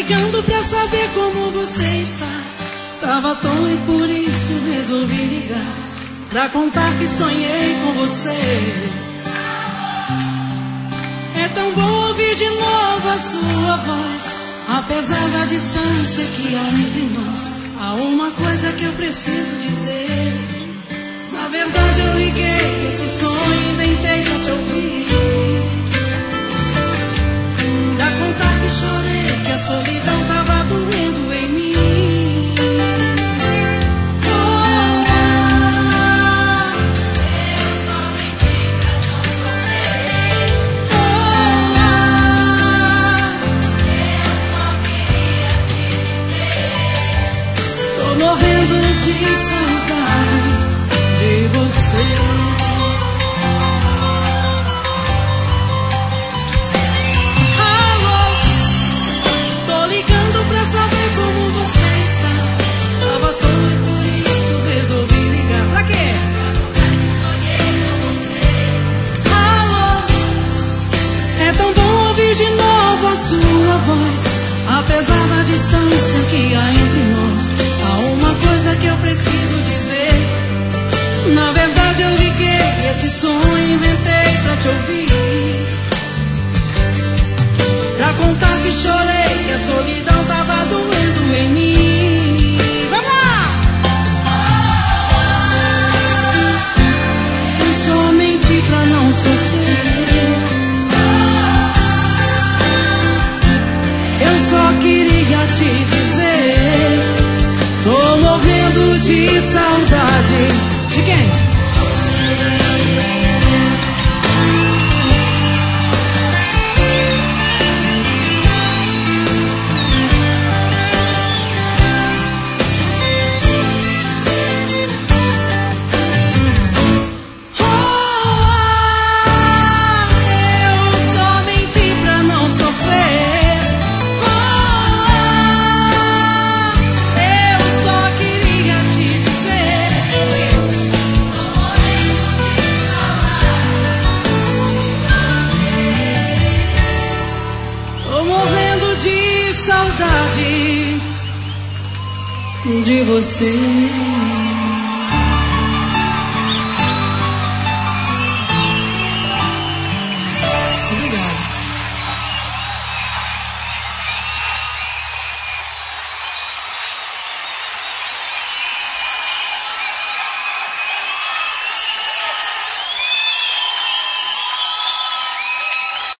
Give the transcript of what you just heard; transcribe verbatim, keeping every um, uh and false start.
ligando pra saber como você está. Tava à toa e por isso resolvi ligar, pra contar que sonhei com você. É tão bom ouvir de novo a sua voz, apesar da distância que há entre nós. Há uma coisa que eu preciso dizer. Na verdade eu liguei esse sonho e inventei pra te ouvir, pra contar que chorei, que a solidão tava doendo em mim. Oh, ah, eu só menti pra não sofrer. Oh, ah, eu só queria te dizer. Tô morrendo de saudade de você. Alô, tô ligando pra saber como você está. Tava à toa e por isso resolvi ligar. Pra quê? Pra contar que sonhei com você. Alô, é tão bom ouvir de novo a sua voz, apesar da distância que há entre nós. Há uma coisa que eu preciso dizer. Na verdade eu liguei esse sonho e inventei pra te ouvir, pra contar que chorei, que a solidão tava doendo em mim. Vamos lá! Eu só menti pra não sofrer. Eu só queria te dizer. Tô morrendo de saudade. De quem? De você.